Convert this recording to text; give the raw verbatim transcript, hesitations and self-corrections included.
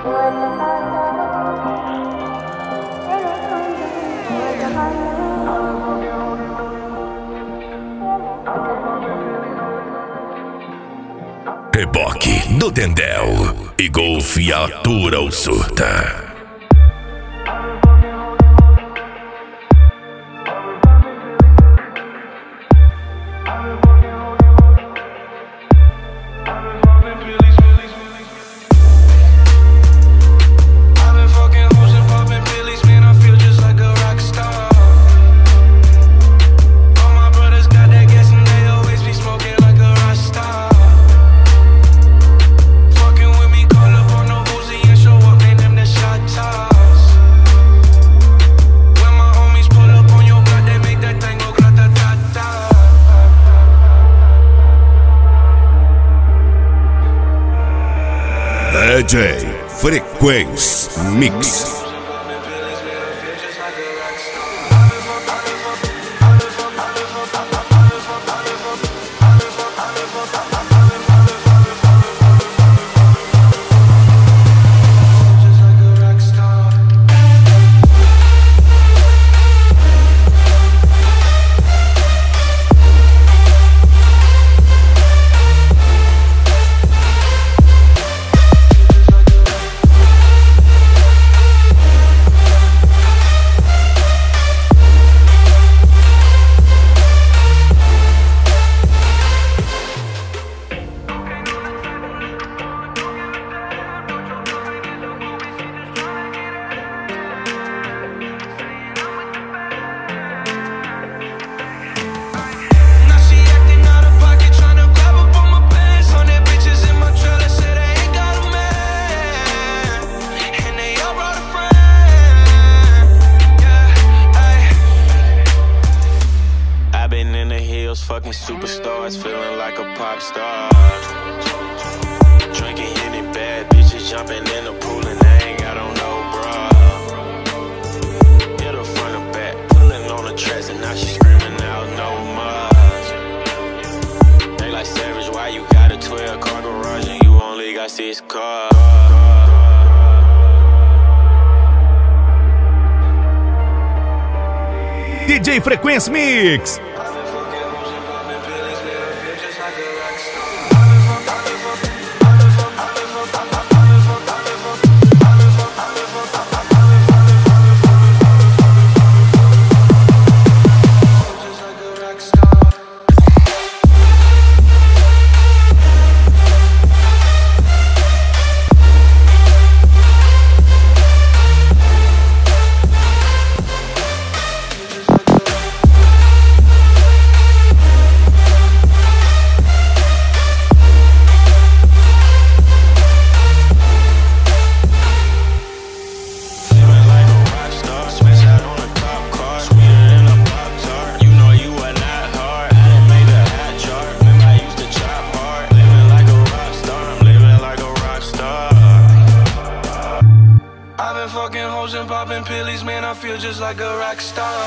Reboque do Dendel e Golfe atura ou surta. D J Frequency Mix. Fucking superstars, feeling like a pop star. Drinking any bad bitches, jumping in the pool and they ain't got on no bra. Hit her front or back, pulling on the tracks and now she screaming out no more. They like Savage, why you got a twelve car garage and you only got six cars? D J Frequency Mix. Fucking hoes and popping pillies, man, I feel just like a rock star.